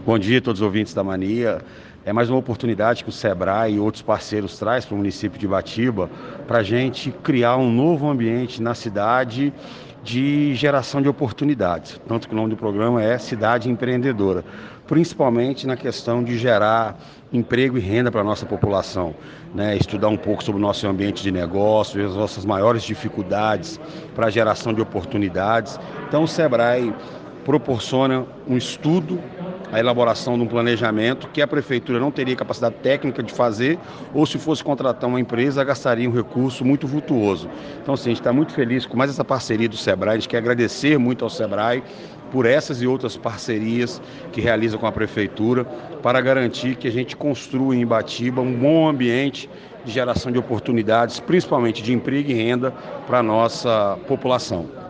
Bom dia a todos os ouvintes da Mania. É mais uma oportunidade que o Sebrae e outros parceiros traz para o município de Ibatiba para a gente criar um novo ambiente na cidade de geração de oportunidades. Tanto que o nome do programa é Cidade Empreendedora, principalmente na questão de gerar emprego e renda para a nossa população, né? Estudar um pouco sobre o nosso ambiente de negócio, as nossas maiores dificuldades para a geração de oportunidades. Então o Sebrae proporciona um estudo, a elaboração de um planejamento que a prefeitura não teria capacidade técnica de fazer, ou se fosse contratar uma empresa, gastaria um recurso muito vultuoso. Então, assim, a gente está muito feliz com mais essa parceria do Sebrae, a gente quer agradecer muito ao Sebrae por essas e outras parcerias que realiza com a prefeitura para garantir que a gente construa em Ibatiba um bom ambiente de geração de oportunidades, principalmente de emprego e renda para a nossa população.